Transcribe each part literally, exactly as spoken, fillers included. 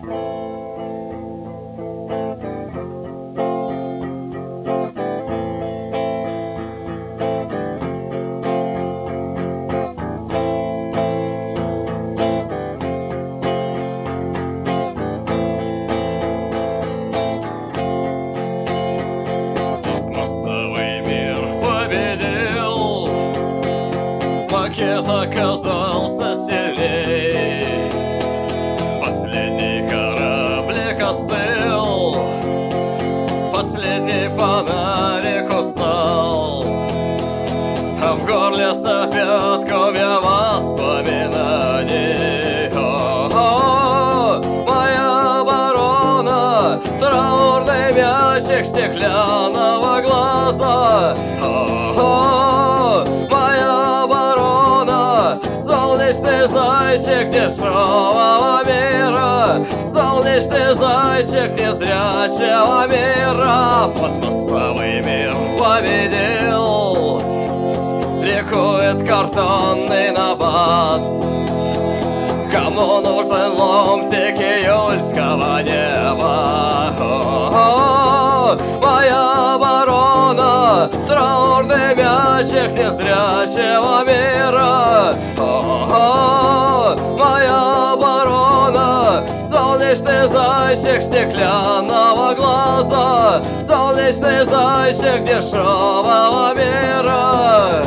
Макет оказался сильней. Последний кораблик остыл, последний фонарик устал, а в горле сопят комья воспоминаний. О-о-о, моя ворона, траурный мячик стеклянного глаза. О-о-о, моя ворона, солнечный зайчик дешевого мира, солнечный зайчик незрячего мира. Пластмассовый мир победил, ликует картонный набат. Кому нужен ломтик июльского неба? О-о-о, моя ворона, траурный мячик незрячего мира. О-о-о, моя ворона, солнечный зайчик стеклянного глаза, солнечный зайчик дешевого мира.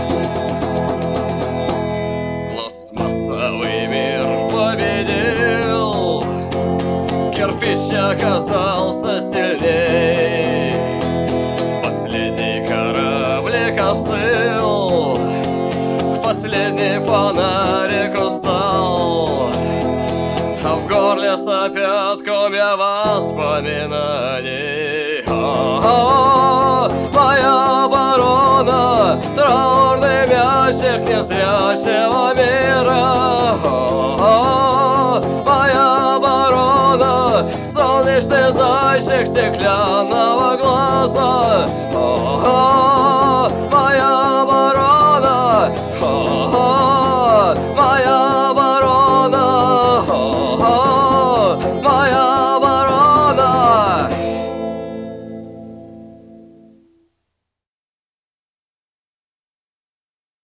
Пластмассовый мир победил, кирпич оказался сильней. Последний кораблик остыл, последний фонарик устал, а в горле сопят комья воспоминаний. О-о-о, моя ворона, траурный мячик незрячего мира. О-о-о, моя ворона, солнечный зайчик стеклянного глаза. О-о-о,